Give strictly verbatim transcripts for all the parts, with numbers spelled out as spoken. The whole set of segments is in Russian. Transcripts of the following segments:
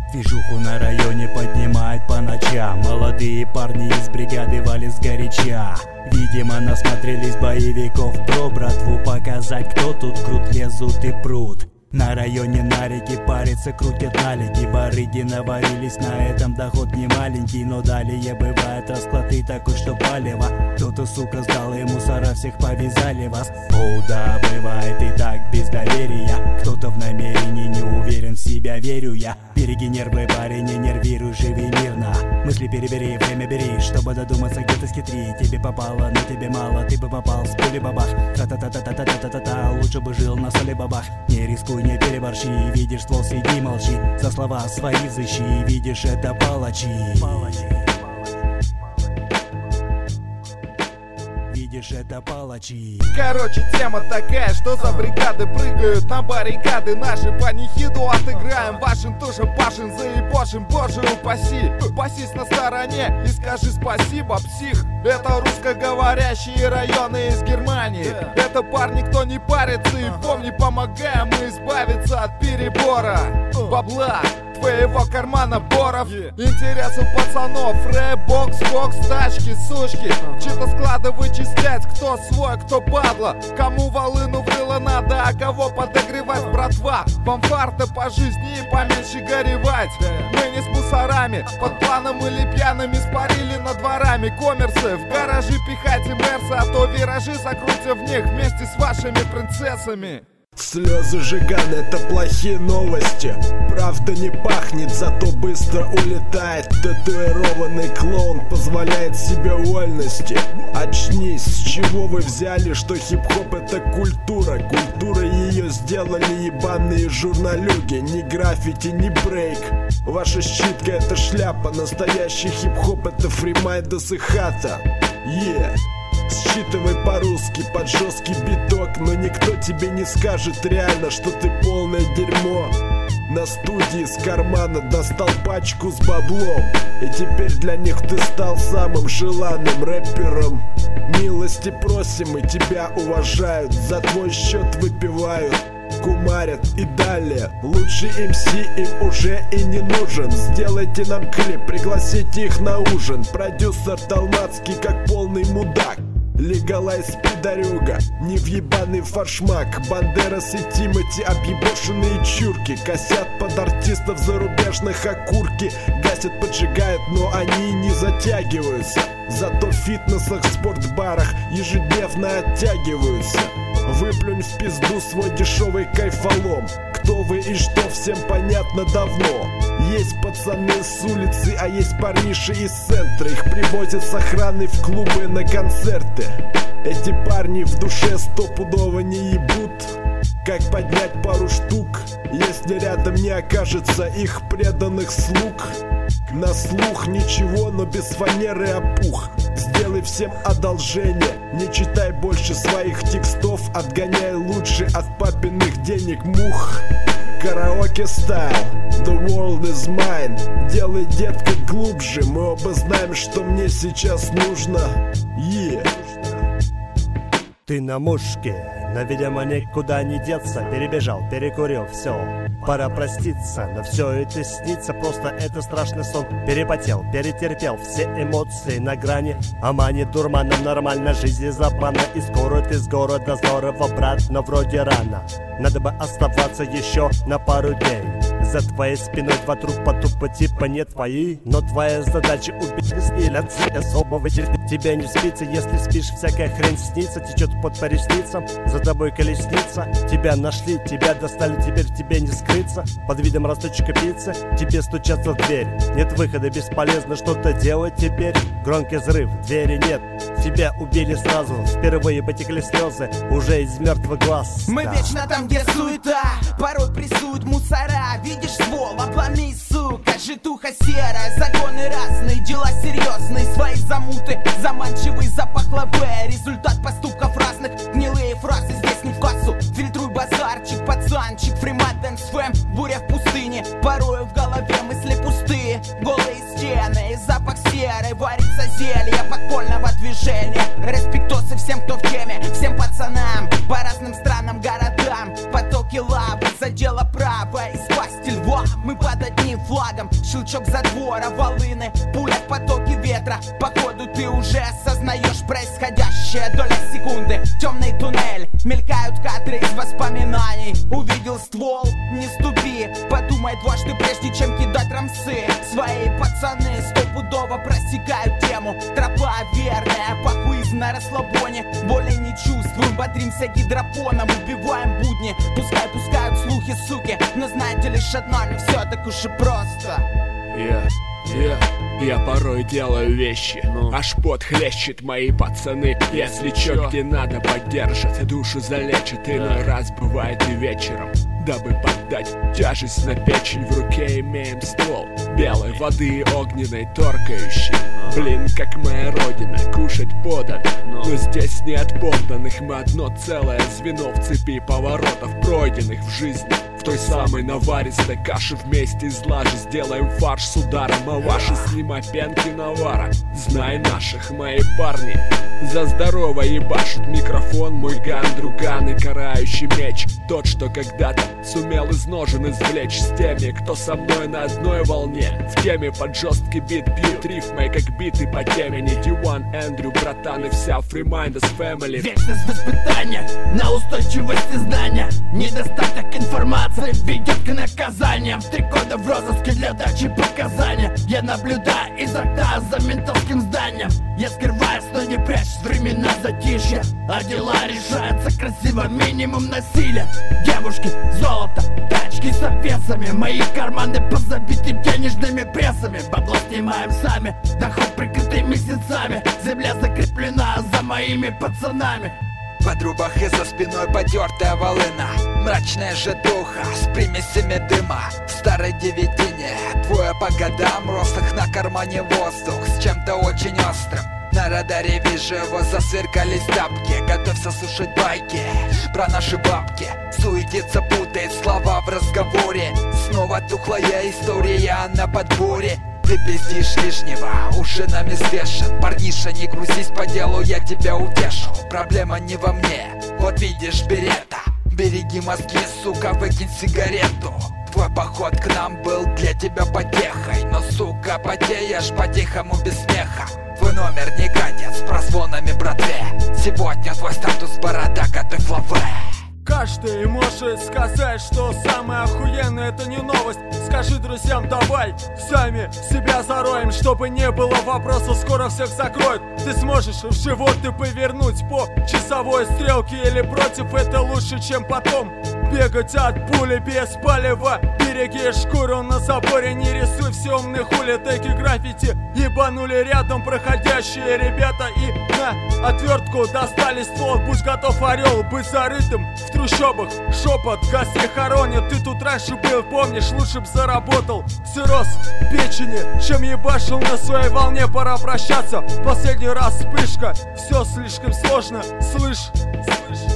Движуху на районе поднимает по ночам. Молодые парни из бригады валят сгоряча. Видимо, насмотрелись боевиков про братву. Показать, кто тут крут, лезут и прут. На районе нарики парятся, крутят налики. Барыги наварились, на этом доход не маленький. Но далее бывает расклад и такой, что палево. Кто-то, сука, сдал, и мусора всех повязали вас. О, да, бывает и так, без доверия. Кто-то в намерении не уверен в себя, верю я. Береги нервы, парень, не нервируй, живи мирно. Мысли перебери, время бери, чтобы додуматься, где-то схитри. Тебе попало, но тебе мало, ты бы попал с пули бабах. Та-та-та-та-та-та-та-та-та, лучше бы жил на соли бабах. Не рискуй, не переборщи, видишь ствол, сиди, молчи. За слова свои взыщи, видишь, это палачи. Видишь, это палачи. Короче, тема такая, что за бригады прыгают на баррикады. Наши панихиду отыграем, вашим тоже пашин заебошим, боже упаси. Пасись на стороне и скажи спасибо, псих. Это русскоговорящие районы из Германии. Это парни, кто не парится, и помни, помогаем мы избавиться от перебора бабла твоего кармана боров. Интересы пацанов, рэп-бокс, кокс, тачки, сучки. Чьи-то склады вычислять, кто свой, кто падла. Кому волыну врыло надо, а кого подогревать, братва. Бомфарта по жизни и поменьше горевать. Мы не с мусорами, под планом или пьяными спарили над дворами. Коммерсы, в гаражи пихайте мерсы, а то виражи закрутим в них вместе с вашими принцессами. Слезы Жигана — это плохие новости. Правда не пахнет, зато быстро улетает. Татуированный клоун позволяет себе вольности. Очнись, с чего вы взяли, что хип-хоп — это культура? Культурой ее сделали ебаные журналюги. Ни граффити, ни брейк. Ваша щитка — это шляпа. Настоящий хип-хоп — это фримайдас и хата. Yeah. Считывай по-русски под жесткий биток, но никто тебе не скажет реально, что ты полное дерьмо. На студии с кармана достал пачку с баблом, и теперь для них ты стал самым желанным рэпером. Милости просим, и тебя уважают, за твой счет выпивают, кумарят и далее. Лучший эм си им уже и не нужен. Сделайте нам клип, пригласите их на ужин. Продюсер Талмацкий как полный мудак. Легалайз пидорюга, не въебаный фаршмак. Бандерас и Тимати объебошенные чурки. Косят под артистов зарубежных окурки. Гасят, поджигают, но они не затягиваются. Зато в фитнесах, спортбарах ежедневно оттягиваются. Выплюнь в пизду свой дешевый кайфолом. Кто вы и что, всем понятно давно. Есть пацаны с улицы, а есть парниши из центра. Их привозят с охраной в клубы на концерты. Эти парни в душе стопудово не ебут. Как поднять пару штук, если рядом не окажется их преданных слуг? На слух ничего, но без фанеры опух. Сделай всем одолжение, не читай больше своих текстов. Отгоняй лучше от папиных денег мух. Караоке стайл, the world is mine. Делай, детка, глубже, мы оба знаем, что мне сейчас нужно. Yeah. Ты на мушке, но, видимо, никуда не деться. Перебежал, перекурил, все, пора проститься. Но все это снится, просто это страшный сон. Перепотел, перетерпел все эмоции на грани. А мани дурманом нормально, жизнь запана. И скоро ты с города здорово, брат, но вроде рано. Надо бы оставаться еще на пару дней. За твоей спиной два трупа тупо типа не твои. Но твоя задача убить и особо вытерпеть. Тебя не спится, если спишь, всякая хрень снится. Течет под по ресницам, за тобой колесница. Тебя нашли, тебя достали, теперь тебе не скрыться. Под видом росточка пиццы тебе стучатся в дверь. Нет выхода, бесполезно что-то делать теперь. Громкий взрыв, двери нет. Тебя убили сразу, впервые потекли слезы уже из мертвых глаз. Мы да. Вечно там, где суета, порой прессуют мусора. Видишь ствол, обломи, сука, житуха серая. Законы разные, дела серьезные, свои замуты, заманчивый запах лаве. Результат поступков разных, гнилые фразы здесь не в кассу. Фильтруй базарчик, пацанчик, фримат дэнс фэм. Буря в пустыне, порою в голове мысли пустые. Голые стены и запах серы, варится зелье подпольного движения. Респектосы всем, кто в теме, всем пацанам по разным странам, городам. Потоки лавы, за дело право и спасти льва. Мы под одним флагом, Мелькают кадры из воспоминаний. Увидел ствол, не ступи. Подумай дважды, прежде чем кидать рамсы. Свои пацаны стопудово просекают тему. Тропа верная, похуиз на расслабоне. Боли не чувствуем, бодримся гидропоном. Убиваем будни, пускай пускают слухи, суки. Но знаете лишь одно, не все так уж и просто. Yeah, yeah. Я порой делаю вещи, ну. Аж пот хлещет, мои пацаны. Если чё, где надо, поддержат, душу залечат. Иной раз бывает и вечером, дабы поддать тяжесть на печень. В руке имеем ствол белой воды и огненной, торкающей. Блин, как моя родина, кушать подано. Но здесь нет подданных, мы одно целое звено в цепи поворотов, пройденных в жизни. В той самой наваристой каше вместе из лажи сделаем фарш с ударом, а ваши снима пенки навара. Знай наших, мои парни, за здорово ебашут микрофон, мой ган, друган и карающий меч. Тот, что когда-то сумел из ножен извлечь с теми, кто со мной на одной волне. В теме под жесткий бит бьют рифмой, как биты по темени. ди один, Эндрю, братан и вся Freeminders Family. Вечность в испытаниях, на устойчивости знания. Недостаток информации ведет к наказаниям. Три года в розыске для дачи показания. Я наблюдаю из окна за ментовским зданием. Я скрываюсь, но не прячусь, времена затишья. А дела решаются красиво, минимум насилия. Девушки, золото, тачки с обвесами. Мои карманы позабиты денежными прессами. Бабло снимаем сами, доход прикрытый месяцами. Земля закреплена за моими пацанами. Под рубах и за спиной потертая волына. Мрачная житуха с примесями дыма. В старой девятине двое по годам, рослых на кармане воздух с чем-то очень острым. На радаре вижу его, засверкались тапки. Готовься слушать байки про наши бабки. Суетится, путает слова в разговоре. Снова тухлая история на подборе. Ты пиздишь лишнего, уже нами свешен. Парниша, не грузись по делу, я тебя утешу. Проблема не во мне, вот видишь берета. Береги мозги, сука, выкинь сигарету. Твой поход к нам был для тебя потехой. Но, сука, потеешь по-тихому без смеха. Твой номер не катит с прозвонами, братве. Сегодня твой статус борода, готовь в лаве. Каждый может сказать, что самое охуенное — это не новость. Скажи друзьям, давай сами себя зароем, чтобы не было вопросов, скоро всех закроют. Ты сможешь в животы повернуть по часовой стрелке или против, это лучше, чем потом бегать от пули без палева. Береги шкуру на заборе, не рисуй все умные хули. Теки граффити ебанули рядом проходящие ребята и на отвертку достали ствол. Будь готов, орел, быть зарытым в трущобах. Шепот гостей хоронят. Ты тут раньше был, помнишь, лучше б заработал цирроз печени, чем ебашил на своей волне. Пора прощаться, последний раз вспышка. Все слишком сложно, слышь, слышь,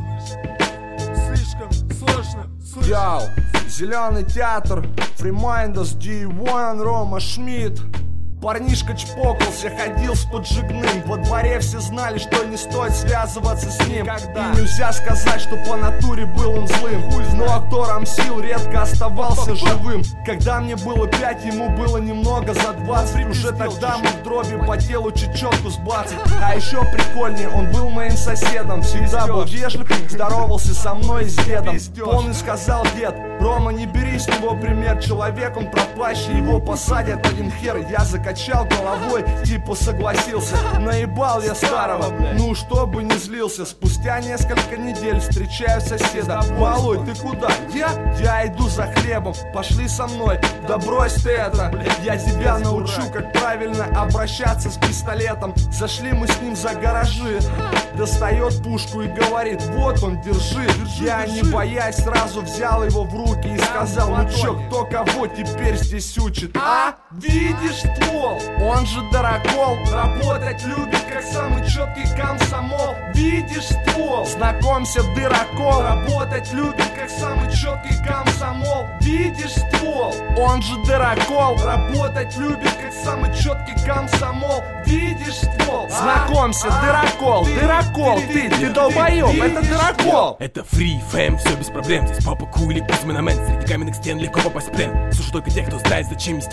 слишком сложно, слышь. Яу, зеленый театр, Freeminders, ди один, Рома Шмидт. Парнишка чпокался, ходил с поджигным. Во дворе все знали, что не стоит связываться с ним. Когда? И нельзя сказать, что по натуре был он злым. Но актором сил редко оставался живым. Когда мне было пять, ему было немного за двадцать. Уже тогда мы в дроби по телу чечетку сбацать. А еще прикольнее, он был моим соседом. Всегда был вежлив, здоровался со мной и с дедом. Он и сказал: дед, Рома, не бери с него пример. Человек он пропащий, его посадят один хер. Я закачал головой, типа согласился. Наебал я старого, ну чтобы не злился. Спустя несколько недель встречаю соседа. Малой, ты куда? Я? Я иду за хлебом. Пошли со мной. Да брось ты это, я тебя научу, как правильно обращаться с пистолетом. Зашли мы с ним за гаражи. Достает пушку и говорит: вот он, держи. Я, не боясь, сразу взял его в руки и сказал: ну чё, кто кого теперь здесь учит? А? Видишь ствол? Он же дырокол. Работать любит, как самый четкий комсомол. Видишь ствол? Знакомься, дырокол. Работать любит, как самый четкий комсомол. Видишь ствол? Он же дырокол. Работать любит, как самый четкий комсомол. Видишь ствол? Знакомься, дырокол. Дырокол, ты, ты долбоёб, это дырокол. Это фри, фэм, все без проблем. Здесь папа кулик, кузьминамент. Среди каменных стен легко попасть в плен. Слушай только тех, кто знает, зачем нести правду в дома.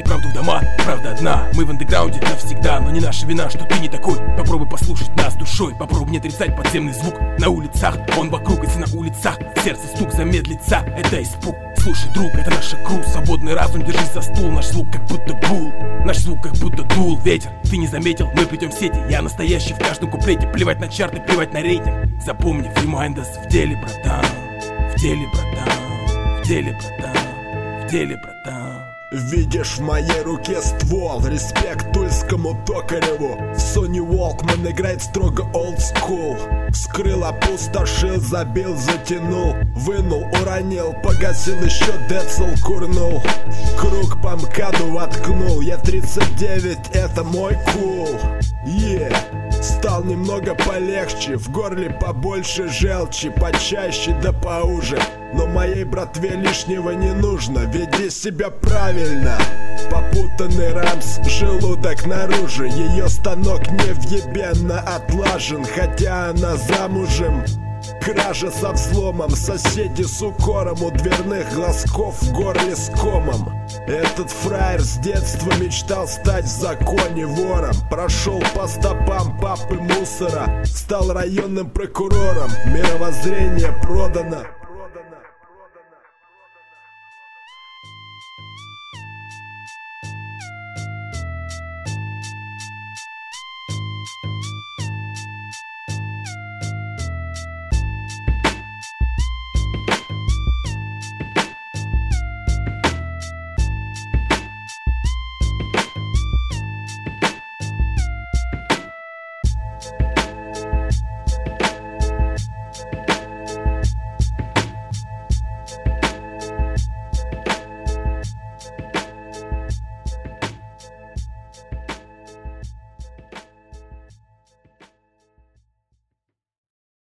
сама, правда одна. Мы в андеграунде навсегда, но не наша вина, что ты не такой. Попробуй послушать нас душой, попробуй не отрицать подземный звук. На улицах, он вокруг, если на улицах сердце стук замедлится, это испуг. Слушай, друг, это наша кру, свободный разум, держись за стул. Наш звук как будто гул, наш звук как будто дул ветер. Ты не заметил, мы плетем сети, я настоящий в каждом куплете. Плевать на чарты, плевать на рейтинг. Запомни, Фримайндас в деле, братан. В деле, братан. В деле, братан. В деле, братан. Видишь в моей руке ствол, респект тульскому токареву. Sony Walkman играет строго old school. Вскрыл, опустошил, забил, затянул. Вынул, уронил, погасил, еще децл курнул. Круг по МКАДу воткнул. Я тридцать девять, это мой кул. Yeah. Стал немного полегче, в горле побольше желчи, почаще да поуже. Но моей братве лишнего не нужно, веди себя правильно. Попутанный рамс, желудок наружу. Ее станок невъебенно отлажен, хотя она замужем. Кража со взломом, соседи с укором. У дверных глазков в горле с комом. Этот фраер с детства мечтал стать в законе вором. Прошел по стопам папы мусора, стал районным прокурором. Мировоззрение продано.